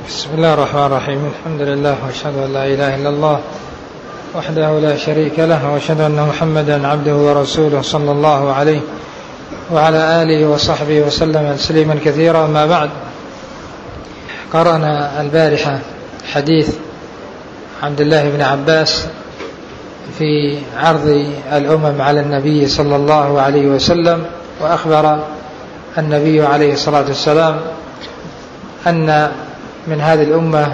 بسم الله الرحمن الرحيم. الحمد لله وأشهد أن لا إله إلا الله وحده لا شريك له، وأشهد أن محمدا عبده ورسوله صلى الله عليه وعلى آله وصحبه وسلم تسليما كثيرا. ما بعد، قرأنا البارحة حديث عبد الله بن عباس في عرض الأمم على النبي صلى الله عليه وسلم، وأخبر النبي عليه الصلاة والسلام أن من هذه الأمة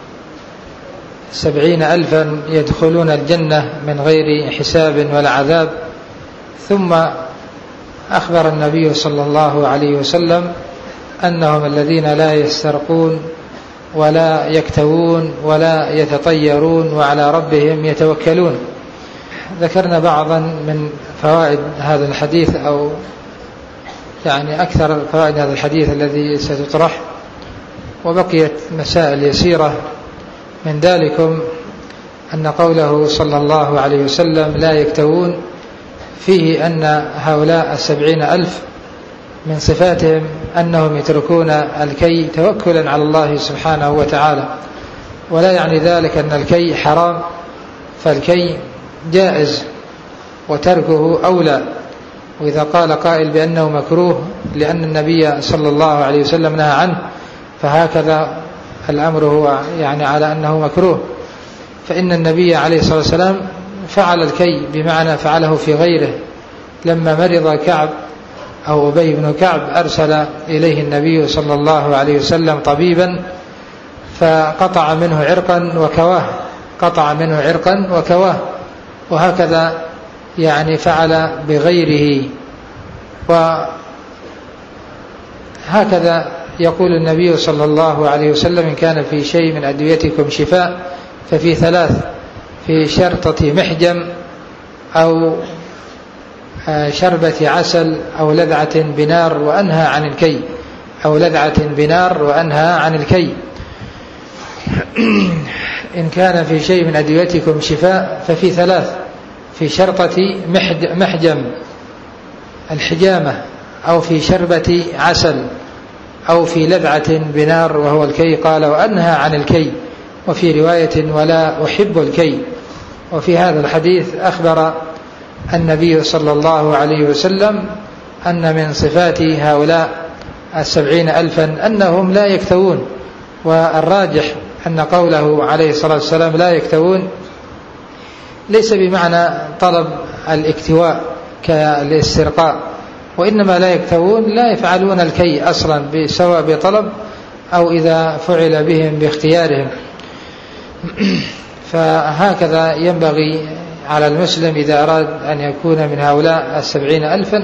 70,000 يدخلون الجنة من غير حساب ولا عذاب. ثم أخبر النبي صلى الله عليه وسلم أنهم الذين لا يسترقون ولا يكتوون ولا يتطيرون وعلى ربهم يتوكلون. ذكرنا بعضا من فوائد هذا الحديث، أو يعني أكثر فوائد هذا الحديث الذي ستطرح، وبقيت مسائل يسيرة. من ذلكم أن قوله صلى الله عليه وسلم لا يكتوون فيه أن هؤلاء 70,000 من صفاتهم أنهم يتركون الكي توكلا على الله سبحانه وتعالى، ولا يعني ذلك أن الكي حرام، فالكي جائز وتركه أولى. وإذا قال قائل بأنه مكروه لأن النبي صلى الله عليه وسلم نهى عنه، فهكذا الأمر هو يعني على أنه مكروه، فإن النبي عليه الصلاة والسلام فعل الكي، بمعنى فعله في غيره. لما مرض كعب أو أبي بن كعب أرسل إليه النبي صلى الله عليه وسلم طبيبا فقطع منه عرقا وكواه، وهكذا يعني فعل بغيره. وهكذا يقول النبي صلى الله عليه وسلم إن كان في شيء من أدويتكم شفاء ففي 3: في شرطة محجم، أو شربة عسل، أو لذعة بنار وأنهى عن الكي. إن كان في شيء من أدويتكم شفاء ففي 3: في شرطة محجم الحجامة، أو في شربة عسل، أو في لذعة بنار وهو الكي. قال وأنهى عن الكي، وفي رواية ولا أحب الكي. وفي هذا الحديث أخبر النبي صلى الله عليه وسلم أن من صفات هؤلاء 70,000 أنهم لا يكتوون. والراجح أن قوله عليه الصلاة والسلام لا يكتوون ليس بمعنى طلب الاكتواء كالاسترقاء، وإنما لا يكتوون لا يفعلون الكي أصلا، سواء بطلب أو إذا فعل بهم باختيارهم. فهكذا ينبغي على المسلم إذا أراد أن يكون من هؤلاء 70,000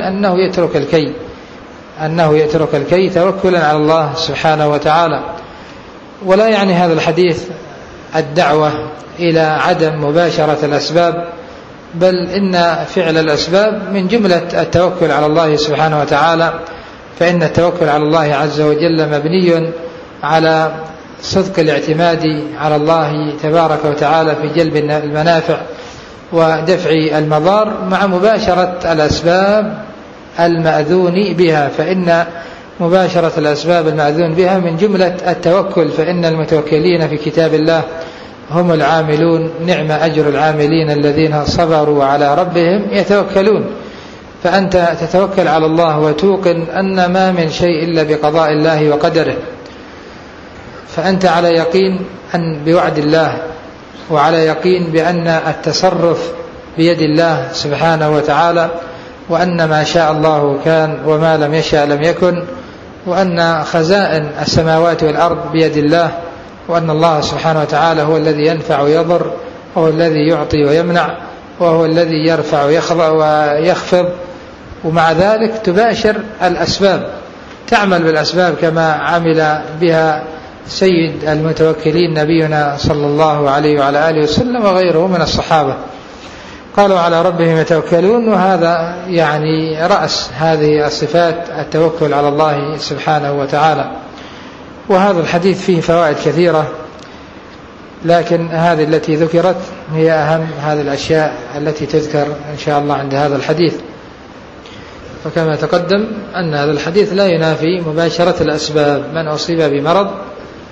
أنه يترك الكي توكلا على الله سبحانه وتعالى. ولا يعني هذا الحديث الدعوة إلى عدم مباشرة الأسباب، بل إن فعل الأسباب من جملة التوكل على الله سبحانه وتعالى، فإن التوكل على الله عز وجل مبني على صدق الاعتماد على الله تبارك وتعالى في جلب المنافع ودفع المضار، مع مباشرة الأسباب المأذون بها، فإن مباشرة الأسباب المأذون بها من جملة التوكل. فإن المتوكلين في كتاب الله هم العاملون، نعم أجر العاملين الذين صبروا على ربهم يتوكلون. فأنت تتوكل على الله وتوقن أن ما من شيء إلا بقضاء الله وقدره، فأنت على يقين أن بوعد الله، وعلى يقين بأن التصرف بيد الله سبحانه وتعالى، وأن ما شاء الله كان وما لم يشاء لم يكن، وأن خزائن السماوات والأرض بيد الله، وأن الله سبحانه وتعالى هو الذي ينفع ويضر، وهو الذي يعطي ويمنع، وهو الذي يرفع ويخفض. ومع ذلك تباشر الأسباب، تعمل بالأسباب كما عمل بها سيد المتوكلين نبينا صلى الله عليه وعلى آله وسلم وغيره من الصحابة. قالوا على ربهم يتوكلون، وهذا يعني رأس هذه الصفات التوكل على الله سبحانه وتعالى. وهذا الحديث فيه فوائد كثيرة، لكن هذه التي ذكرت هي أهم هذه الأشياء التي تذكر إن شاء الله عند هذا الحديث. فكما تقدم أن هذا الحديث لا ينافي مباشرة الأسباب. من أصيب بمرض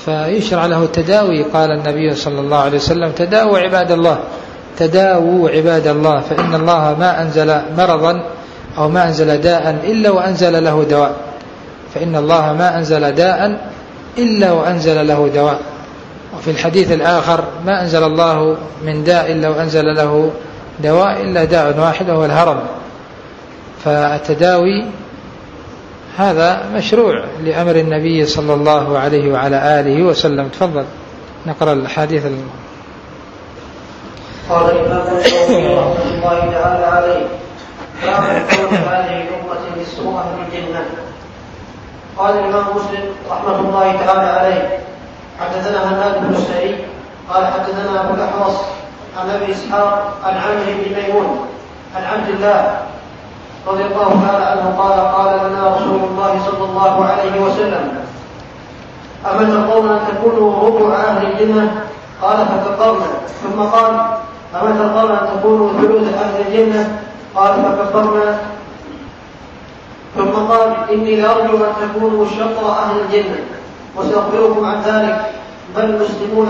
فيشرع له التداوي. قال النبي صلى الله عليه وسلم: تداووا عباد الله، تداووا عباد الله، فإن الله ما أنزل مرضا أو ما أنزل داء إلا وأنزل له دواء، فإن الله ما أنزل داء إلا وأنزل له دواء. وفي الحديث الآخر: ما أنزل الله من داء إلا وأنزل له دواء إلا داء واحد وهو الهرم. فالتداوي هذا مشروع لأمر النبي صلى الله عليه وعلى آله وسلم. تفضل نقرأ الحديث. قال الإمام الشافعي رحمه الله تعالى عليه: باب قول هذه الأمة نصف أهل الجنة. قال الإمام مسلم رحمه الله تعالى عليه: حدثنا هناد بن السري قال حدثنا أبو الأحوص عن أبي إسحاق عن عمرو بن ميمون عن عبد الله رضي الله تعالى عنه قال: قال لنا رسول الله صلى الله عليه وسلم: أما ترضون أن تكونوا ربع أهل الجنة؟ قال: فكبرنا. ثم قال: أما ترضون أن تكونوا ثلث أهل الجنة؟ قال: فكبرنا. ثم قال: إني لأرجو أن تكونوا شطر أهل الجنة، وسأخبركم عن ذلك. بل المسلمون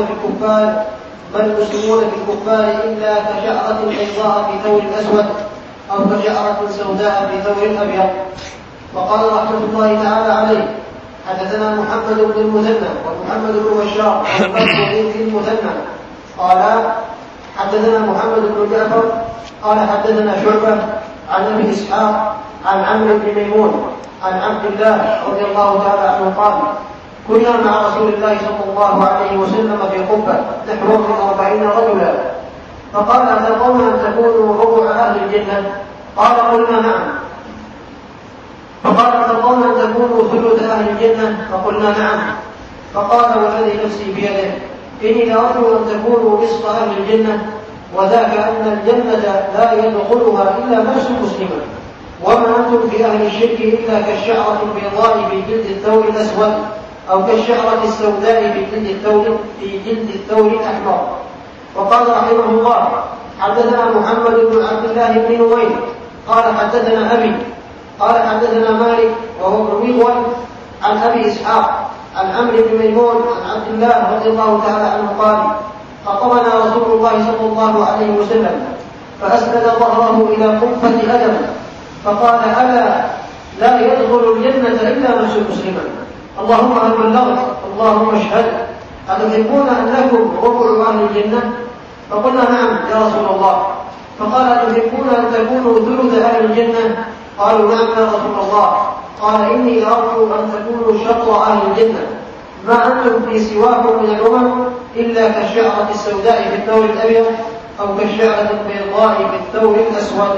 في الكفار إلا كشعرة بيضاء في ثور أسود أو كشعرة سوداء في ثور أبيض. وقال رحمة الله تعالى عليه: حدثنا محمد بن المثنى ومحمد بن بشار ومحمد بن المثنى قال حدثنا محمد بن جعفر قال حدثنا شعبة عن أبي إسحاق عن عمرو بن ميمون عن عبد الله رضي الله تعالى عنه قال: كنا مع رسول الله صلى الله عليه وسلم في قبة نحو من 40 رجلا، فقال: أترضون أن تكونوا ربع أهل الجنة؟ قال: قلنا نعم. فقال: أترضون أن تكونوا ثلث أهل الجنة؟ فقلنا نعم. فقال: والذي نفسي بيده إني لأرجو أن تكونوا نصف أهل الجنة، وذاك أن الجنة لا يدخلها إلا نفس مسلمة، وما أنتم في أهل الشرك إلا كالشعرة البيضاء في جلد الثور الأسود أو كالشعرة السوداء في جلد الثور الأحمر. وقال رحمه الله: حدثنا محمد بن عبد الله بن نويل قال حدثنا أبي قال حدثنا مالك وهو ابن مغول عن أبي إسحاق عن عمرو بن ميمون عن عبد الله رضي الله تعالى عنه قال: خطبنا رسول الله صلى الله عليه وسلم فأسند ظهره إلى قفة أدم فقال: ألا لا يدخل الجنة إلا نفس مسلما، اللهم هل بلغت؟ اللهم اشهد. أتحبون أنكم ربع أهل الجنة؟ فقلنا نعم يا رسول الله. فقال: أتحبون أن تكونوا ثلث أهل الجنة؟ قالوا: نعم يا رسول الله. قال: إني أرجو أن تكونوا شطر أهل الجنة، ما أنتم في سواكم من الأمم إلا كالشعرة السوداء في الثور الأبيض أو كالشعرة البيضاء في الثور الأسود.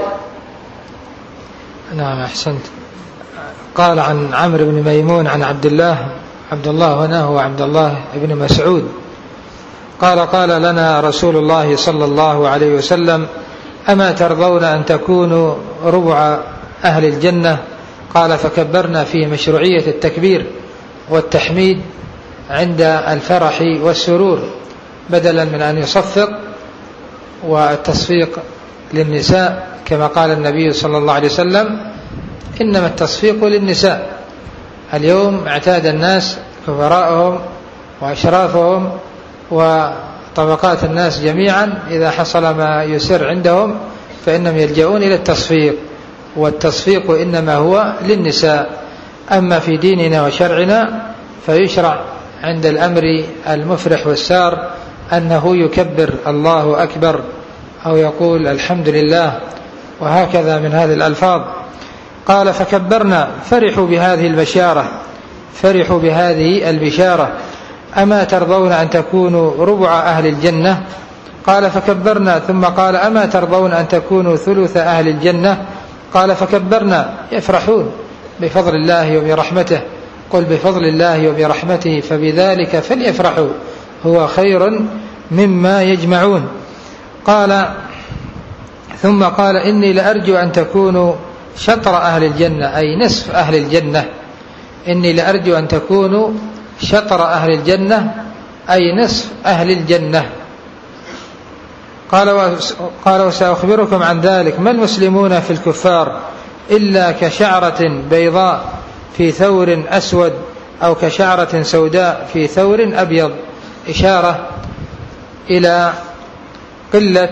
نعم أحسنت. قال عن عمرو بن ميمون عن عبد الله هنا هو عبد الله بن مسعود قال: قال لنا رسول الله صلى الله عليه وسلم: أما ترضون أن تكونوا ربع أهل الجنة؟ قال: فكبرنا فيه مشروعية التكبير والتحميد عند الفرح والسرور بدلا من أن يصفق، والتصفيق للنساء كما قال النبي صلى الله عليه وسلم: إنما التصفيق للنساء. اليوم اعتاد الناس كبراءهم وأشرافهم وطبقات الناس جميعا إذا حصل ما يسر عندهم فإنهم يلجؤون إلى التصفيق، والتصفيق إنما هو للنساء. أما في ديننا وشرعنا فيشرع عند الأمر المفرح والسار أنه يكبر الله أكبر أو يقول الحمد لله، وهكذا من هذه الألفاظ. قال: فكبرنا، فرحوا بهذه البشارة. أما ترضون أن تكونوا ربع أهل الجنة؟ قال: فكبرنا. ثم قال: أما ترضون أن تكونوا ثلث أهل الجنة؟ قال: فكبرنا. يفرحون بفضل الله وبرحمته. قل بفضل الله وبرحمته فبذلك فليفرحوا هو خير مما يجمعون. قال: ثم قال: إني لأرجو أن تكونوا شطر أهل الجنة، أي نصف أهل الجنة. إني لأرجو أن تكونوا شطر أهل الجنة أي نصف أهل الجنة. قال: وسأخبركم عن ذلك. ما المسلمون في الكفار إلا كشعرة بيضاء في ثور أسود أو كشعرة سوداء في ثور أبيض، إشارة إلى قلة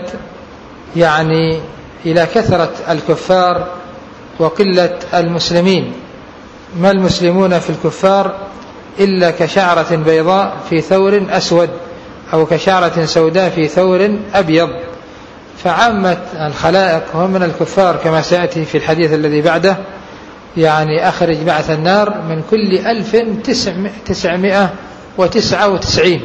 إلى كثرة الكفار وقلة المسلمين. ما المسلمون في الكفار إلا كشعرة بيضاء في ثور أسود أو كشعرة سوداء في ثور أبيض. فعامة الخلائق هم من الكفار كما سيأتي في الحديث الذي بعده، أخرج بعث النار من كل 1999.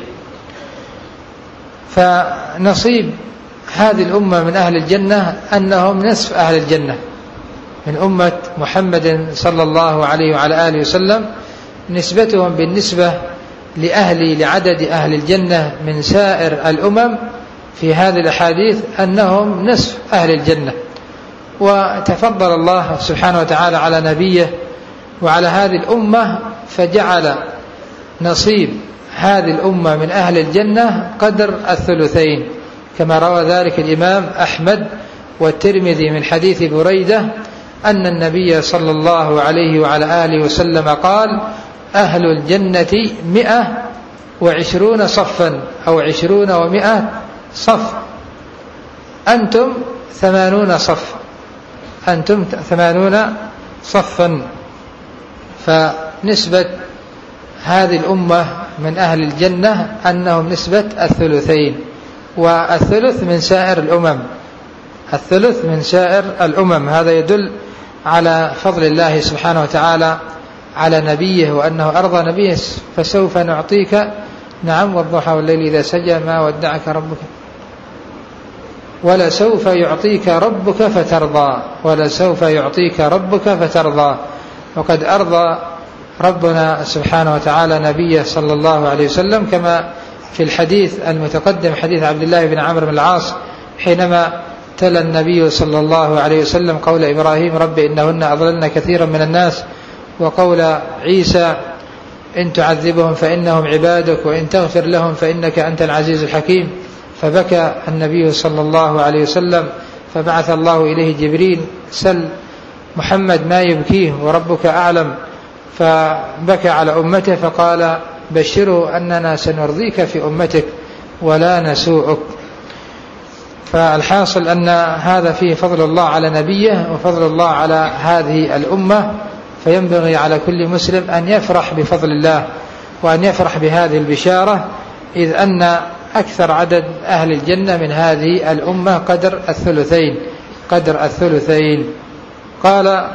فنصيب هذه الأمة من أهل الجنة أنهم نصف أهل الجنة من أمة محمد صلى الله عليه وعلى آله وسلم. نسبتهم بالنسبة لعدد أهل الجنة من سائر الأمم في هذه الأحاديث أنهم نصف أهل الجنة. وتفضل الله سبحانه وتعالى على نبيه وعلى هذه الأمة فجعل نصيب هذه الأمة من أهل الجنة قدر الثلثين، كما روى ذلك الإمام أحمد والترمذي من حديث بريدة أن النبي صلى الله عليه وعلى آله وسلم قال: أهل الجنة 120 صفا أو 20 و100 صف، أنتم 80 صف، أنتم 80 صفا. فنسبة هذه الأمة من أهل الجنة أنهم نسبة الثلثين، والثلث من سائر الأمم، الثلث من سائر الأمم. هذا يدل على فضل الله سبحانه وتعالى على نبيه وأنه أرضى نبيه. فسوف نعطيك، نعم، والضحى والليل إذا سجى ما ودعك ربك ولسوف يعطيك ربك فترضى، ولسوف يعطيك ربك فترضى. وقد أرضى ربنا سبحانه وتعالى نبيه صلى الله عليه وسلم كما في الحديث المتقدم، حديث عبد الله بن عمرو بن العاص حينما تلا النبي صلى الله عليه وسلم قول إبراهيم: رب إنهن أضللن كثيرا من الناس، وقول عيسى: إن تعذبهم فإنهم عبادك وإن تغفر لهم فإنك أنت العزيز الحكيم. فبكى النبي صلى الله عليه وسلم، فبعث الله إليه جبريل: سل محمد ما يبكيه وربك أعلم. فبكى على أمته فقال: بشروا أننا سنرضيك في أمتك ولا نسوءك. فالحاصل أن هذا فيه فضل الله على نبيه وفضل الله على هذه الأمة. فينبغي على كل مسلم أن يفرح بفضل الله وأن يفرح بهذه البشارة، إذ أن أكثر عدد أهل الجنة من هذه الأمة قدر الثلثين. قال: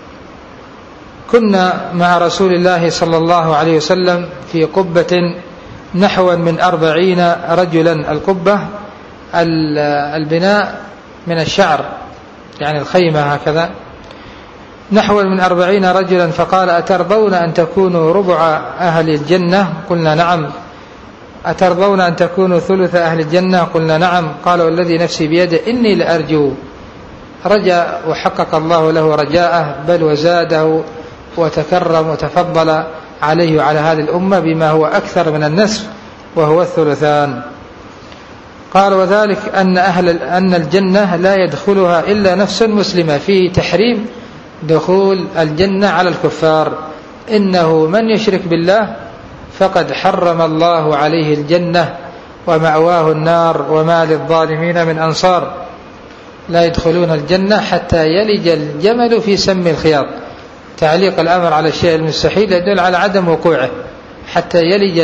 كنا مع رسول الله صلى الله عليه وسلم في قبة نحو من 40 رجلا. القبة البناء من الشعر، الخيمة هكذا، نحو من 40 رجلا. فقال: أترضون أن تكونوا ربع أهل الجنة؟ قلنا نعم. أترضون أن تكونوا ثلث أهل الجنة؟ قلنا نعم. قال: والذي نفسي بيده إني لأرجو. رجاء وحقق الله له رجاءه، بل وزاده وتكرم وتفضل عليه وعلى هذه الأمة بما هو أكثر من النصف وهو الثلثان. قال: وذلك أن الجنة لا يدخلها إلا نفس مسلمة. فيه تحريم دخول الجنة على الكفار. إنه من يشرك بالله فقد حرم الله عليه الجنة ومأواه النار وما للظالمين من أنصار. لا يدخلون الجنة حتى يلج الجمل في سم الخياط. تعليق الأمر على الشيء المستحيل يدل على عدم وقوعه. حتى يلج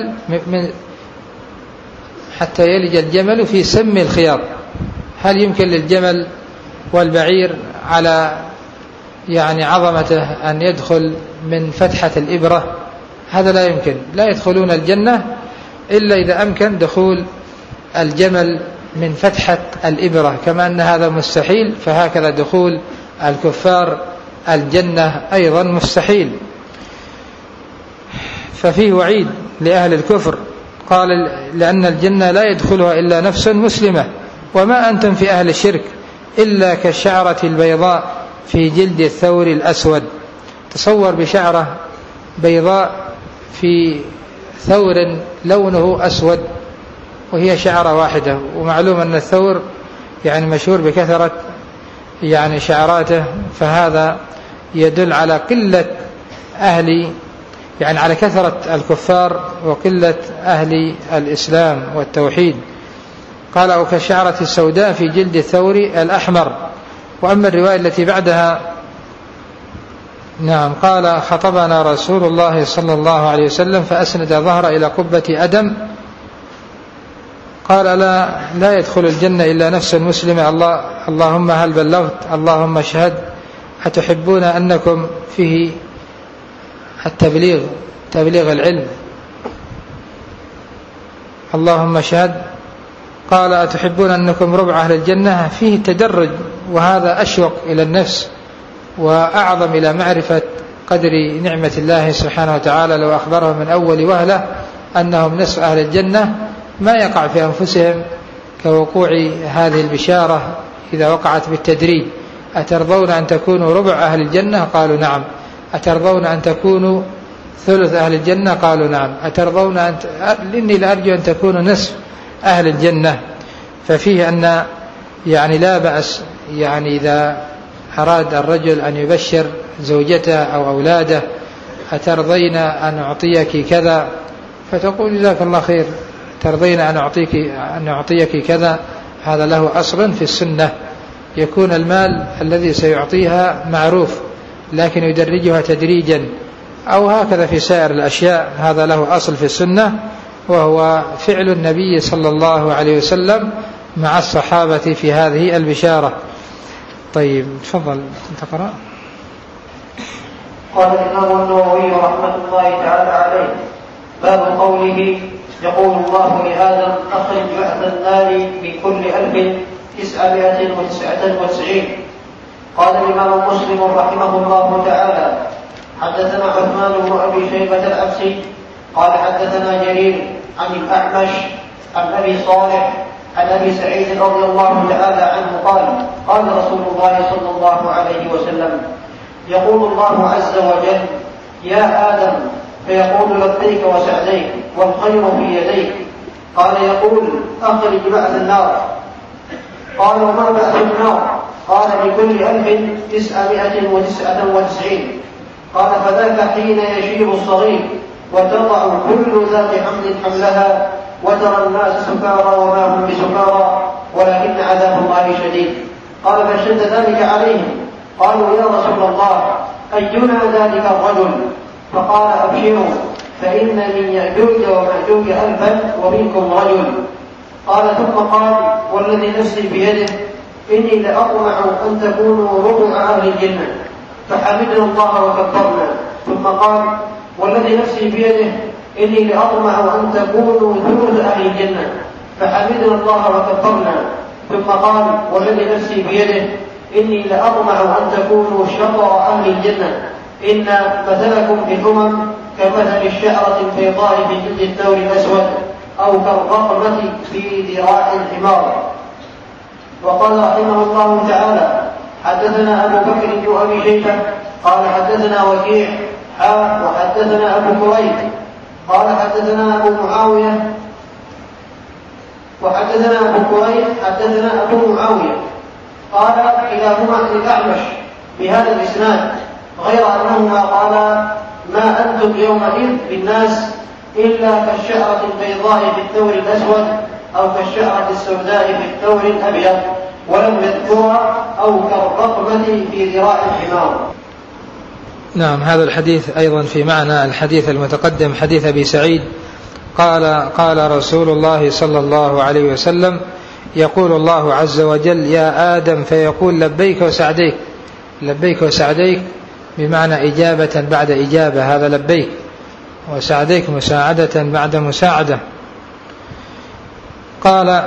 الجمل في سم الخياط. هل يمكن للجمل والبعير على عظمته أن يدخل من فتحة الإبرة؟ هذا لا يمكن. لا يدخلون الجنة إلا إذا أمكن دخول الجمل من فتحة الإبرة، كما أن هذا مستحيل فهكذا دخول الكفار الجنة أيضا مستحيل. ففيه وعيد لأهل الكفر. قال: لأن الجنة لا يدخلها إلا نفس مسلمة. وما أنتم في أهل الشرك إلا كالشعرة البيضاء في جلد الثور الأسود. تصور بشعرة بيضاء في ثور لونه أسود وهي شعرة واحدة. ومعلوم أن الثور مشهور بكثرة شعراته، فهذا يدل على قلة أهل يعني على كثرة الكفار وقلة أهل الإسلام والتوحيد. قال أو كالشعرة السوداء في جلد الثور الأحمر. وأما الرواية التي بعدها نعم قال خطبنا رسول الله صلى الله عليه وسلم فأسند ظهر إلى قبة أدم قال لا يدخل الجنة إلا نفس مسلمة اللهم هل بلغت اللهم اشهد أتحبون أنكم فيه تبليغ العلم اللهم اشهد. قال أتحبون أنكم ربع أهل الجنة فيه التدرج، وهذا أشوق إلى النفس وأعظم إلى معرفة قدر نعمة الله سبحانه وتعالى. لو أخبرهم من أول وهلة أنهم نصف أهل الجنة ما يقع في أنفسهم كوقوع هذه البشارة إذا وقعت بالتدريج. أترضون أن تكونوا ربع أهل الجنة؟ قالوا نعم. أترضون أن تكونوا ثلث أهل الجنة؟ قالوا نعم. أترضون إني لأرجو أن تكونوا نصف أهل الجنة. ففيه أن يعني لا بأس يعني إذا أراد الرجل أن يبشر زوجته أو أولاده أترضين أن أعطيك كذا، فتقول جزاك الله خير، ترضين أن أعطيك كذا، هذا له أصل في السنة. يكون المال الذي سيعطيها معروف لكن يدرجها تدريجا، أو هكذا في سائر الأشياء، هذا له أصل في السنة، وهو فعل النبي صلى الله عليه وسلم مع الصحابة في هذه البشارة. طيب تفضل تقرأ. قال الإمام النووي رحمة الله تعالى عليه: باب قوله يقول الله لآدم أخرج بعث النار من كل 1999. قال الإمام مسلم رحمه الله تعالى: حدثنا عثمان بن أبي شيبة الأبسي قال حدثنا جرير عن الأعمش عن أبي صالح عن أبي سعيد رضي الله تعالى عنه قال: قال رسول الله صلى الله عليه وسلم: يقول الله عز وجل: يا آدم، فيقول لبيك وسعديك والخير في يديك. قال يقول: أخرج بعث النار. قال: وما بعث النار؟ قال: لكل 1999. قال: فذاك حين يشيب الصغير وتضع كل ذات حمل حملها وترى الناس سكارى وما هم بسكارى ولكن عذاب الله شديد. قال: فاشتد ذلك عليهم. قالوا: يا رسول الله، أينا ذلك الرجل؟ فقال: أبشروا، فإن من يأجوج ومأجوج 1000 ومنكم رجل. قال: ثم قال: والذي نفسي بيده إني لأطمع أن تكونوا ربع أهل الجنة. فحمدنا الله وكبرنا. ثم قال: والذي نفسي بيده إني لأطمع أن تكونوا ثلث أهل الجنة. فحمدنا الله وكبرنا. ثم قال: والذي نفسي بيده إني لأطمع أن تكونوا شطر أهل الجنة. إن مثلكم في الأمم كمثل الشعرة البيضاء في جلد الثور الأسود أو كالرقمة في ذراع الحمار. وقال رحمه الله تعالى: حدثنا أبو بكر بن أبي شيبة قال حدثنا وكيع وحدثنا أبو كريب قال حدثنا أبو معاوية وحدثنا أبو كريب حدثنا أبو معاوية قال كلاهما عن الأعمش بهذا الإسناد، غير أنهما قال: ما أنتم يومئذ بالناس إلا كالشعرة البيضاء في الثور الأسود أو كالشعرة السوداء في الثور الأبيض، ولم يذكرها أو كالرقمة في ذراع الحمار. نعم، هذا الحديث أيضا في معنى الحديث المتقدم، حديث أبي سعيد قال رسول الله صلى الله عليه وسلم: يقول الله عز وجل: يا آدم، فيقول لبيك وسعديك. لبيك وسعديك بمعنى إجابة بعد إجابة، هذا لبيك، وسعديك مساعدة بعد مساعدة. قال: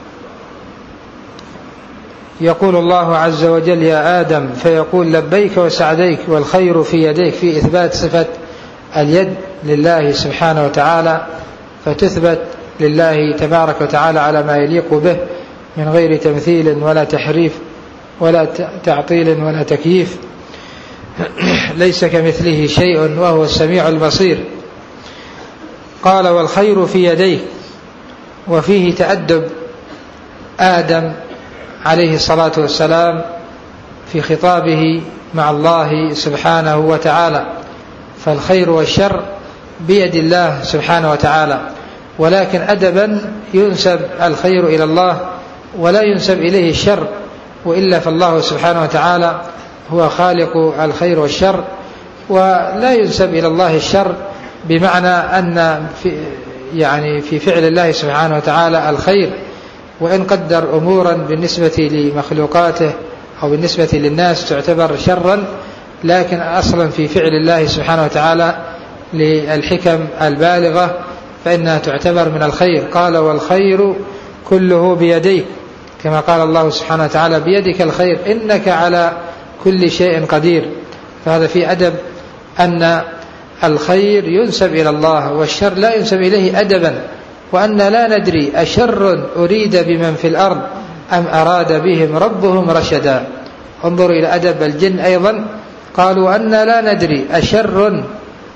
يقول الله عز وجل: يا آدم، فيقول لبيك وسعديك والخير في يديك، في إثبات صفة اليد لله سبحانه وتعالى، فتثبت لله تبارك وتعالى على ما يليق به من غير تمثيل ولا تحريف ولا تعطيل ولا تكييف. ليس كمثله شيء وهو السميع البصير. قال: والخير في يديك، وفيه تأدب آدم عليه الصلاة والسلام في خطابه مع الله سبحانه وتعالى، فالخير والشر بيد الله سبحانه وتعالى، ولكن أدبا ينسب الخير إلى الله ولا ينسب إليه الشر، وإلا فالله سبحانه وتعالى هو خالق الخير والشر، ولا ينسب إلى الله الشر بمعنى أن في فعل الله سبحانه وتعالى الخير، وإن قدر أمورا بالنسبة لمخلوقاته أو بالنسبة للناس تعتبر شرا، لكن أصلا في فعل الله سبحانه وتعالى للحكم البالغة فإنها تعتبر من الخير. قال والخير كله بيديك، كما قال الله سبحانه وتعالى بيدك الخير إنك على كل شيء قدير. فهذا في أدب أن الخير ينسب إلى الله والشر لا ينسب إليه أدبا، وأن لا ندري أشر أريد بمن في الأرض أم أراد بهم ربهم رشدا. انظروا إلى أدب الجن أيضا، قالوا أن لا ندري أشر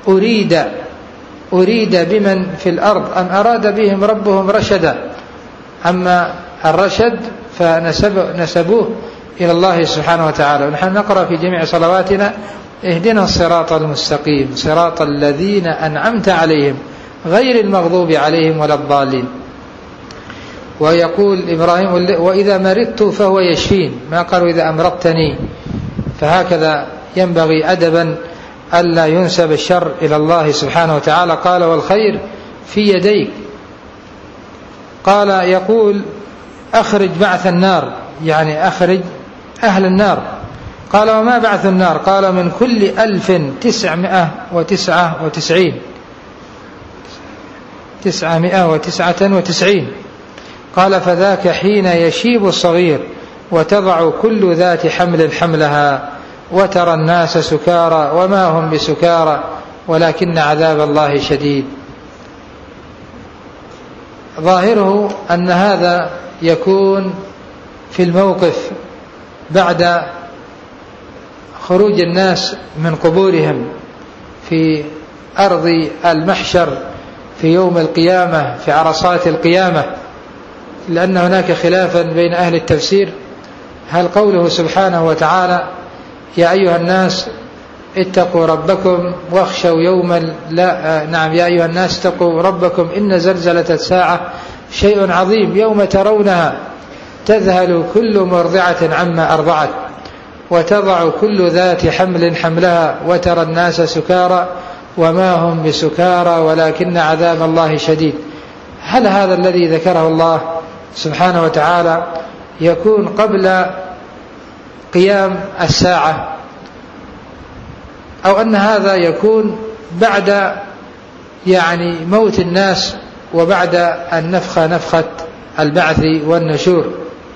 أريد بمن في الأرض أم أراد بهم ربهم رشدا. أما الرشد فنسبوه إلى الله سبحانه وتعالى. ونحن نقرأ في جميع صلواتنا اهدنا الصراط المستقيم صراط الذين أنعمت عليهم غير المغضوب عليهم ولا الضالين. ويقول إبراهيم وإذا مرضت فهو يشفين، ما قالوا إذا أمرضتني. فهكذا ينبغي أدبا ألا ينسب الشر إلى الله سبحانه وتعالى. قال والخير في يديك. قال يقول أخرج بعث النار، يعني أخرج أهل النار. قال وما بعث النار؟ قال من كل 1999. قال فذاك حين يشيب الصغير وتضع كل ذات حمل حملها وترى الناس سكارى وما هم بسكارى ولكن عذاب الله شديد. ظاهره أن هذا يكون في الموقف بعد خروج الناس من قبورهم في أرض المحشر في يوم القيامة في عرصات القيامة، لأن هناك خلافا بين أهل التفسير هل قوله سبحانه وتعالى يا أيها الناس اتقوا ربكم واخشوا يوما يا أيها الناس اتقوا ربكم إن زلزلة الساعة شيء عظيم يوم ترونها تذهل كل مرضعة عما أرضعت وتضع كل ذات حمل حملها وترى الناس سكارى وما هم بسكارى ولكن عذاب الله شديد. هل هذا الذي ذكره الله سبحانه وتعالى يكون قبل قيام الساعة، أو أن هذا يكون بعد موت الناس وبعد النفخة نفخة البعث والنشور؟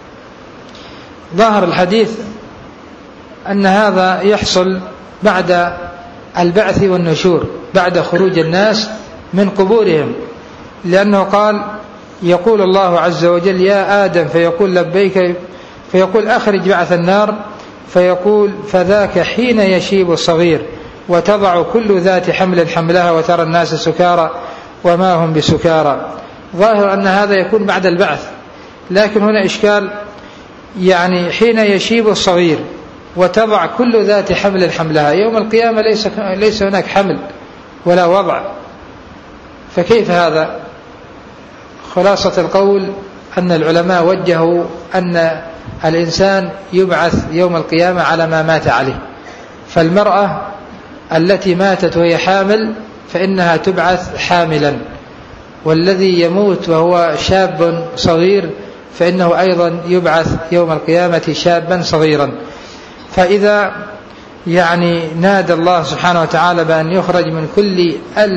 ظاهر الحديث أن هذا يحصل بعد البعث والنشور، بعد خروج الناس من قبورهم، لأنه قال يقول الله عز وجل يا آدم فيقول لبيك، فيقول أخرج بعث النار، فيقول فذاك حين يشيب الصغير وتضع كل ذات حمل حملها وترى الناس سكارى وما هم بسكارى. ظاهر أن هذا يكون بعد البعث، لكن هنا إشكال، حين يشيب الصغير وتضع كل ذات حمل حملها، يوم القيامة ليس هناك حمل ولا وضع، فكيف هذا؟ خلاصة القول أن العلماء وجهوا أن الإنسان يبعث يوم القيامة على ما مات عليه، فالمرأة التي ماتت وهي حامل فإنها تبعث حاملا، والذي يموت وهو شاب صغير فإنه أيضا يبعث يوم القيامة شابا صغيرا. فإذا نادى الله سبحانه وتعالى بأن يخرج من كل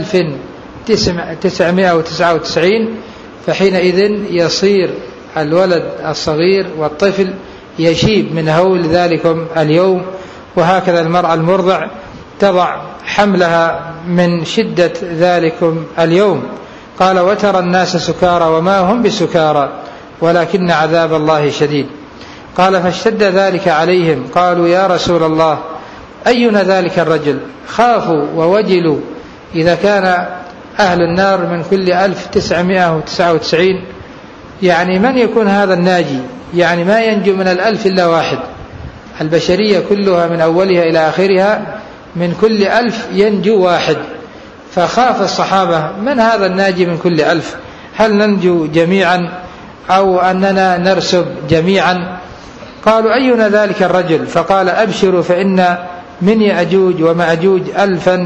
1999 فحينئذ يصير الولد الصغير والطفل يشيب من هول ذلكم اليوم. وهكذا المرأة المرضع تضع حملها من شدة ذلكم اليوم. قال وترى الناس سكارى وما هم بسكارى ولكن عذاب الله شديد. قال فاشتد ذلك عليهم، قالوا يا رسول الله أينا ذلك الرجل؟ خافوا ووجلوا إذا كان أهل النار من كل 1999 من يكون هذا الناجي؟ ما ينجو من 1000 إلا واحد. البشرية كلها من أولها إلى آخرها من كل 1000 ينجو واحد، فخاف الصحابة من هذا الناجي من كل 1000؟ هل ننجو جميعا أو أننا نرسب جميعا؟ قالوا أينا ذلك الرجل؟ فقال أبشروا فإن من يأجوج ومأجوج 1000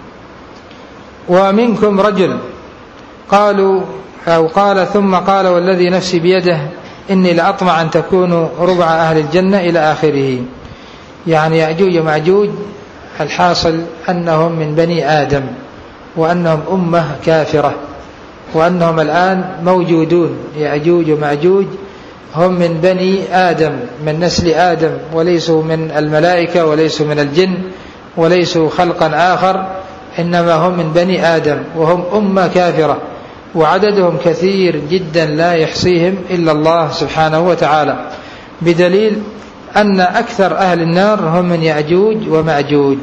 ومنكم رجل. قالوا أو قال ثم قال والذي نفسي بيده إني لأطمع أن تكونوا ربع أهل الجنة إلى آخره. يعني يأجوج ومأجوج الحاصل أنهم من بني آدم، وأنهم أمة كافرة، وأنهم الآن موجودون. يأجوج ومأجوج هم من بني آدم، من نسل آدم، وليسوا من الملائكة وليسوا من الجن وليسوا خلقا آخر، إنما هم من بني آدم، وهم أمة كافرة، وعددهم كثير جدا لا يحصيهم إلا الله سبحانه وتعالى، بدليل أن أكثر أهل النار هم من يأجوج ومأجوج.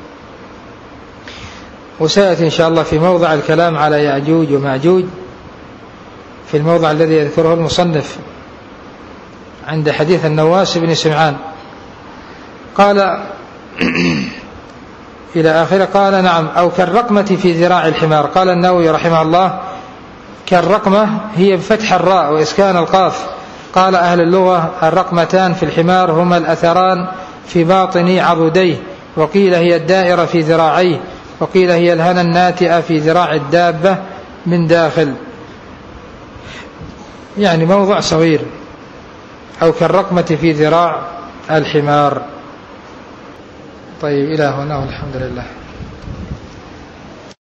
وسيأتي إن شاء الله في موضع الكلام على يأجوج ومأجوج في الموضع الذي يذكره المصنف عند حديث النواس بن سمعان. قال إلى آخره. قال نعم، أو كالرقمة في ذراع الحمار. قال النووي رحمه الله كالرقمة هي بفتح الراء وإسكان القاف. قال أهل اللغة الرقمتان في الحمار هما الأثران في باطن عضديه، وقيل هي الدائرة في ذراعيه، وقيل هي الهنا الناتئة في ذراع الدابة من داخل، يعني موضع صغير. أو كالرقمة في ذراع الحمار. طيب إلى هنا والحمد لله.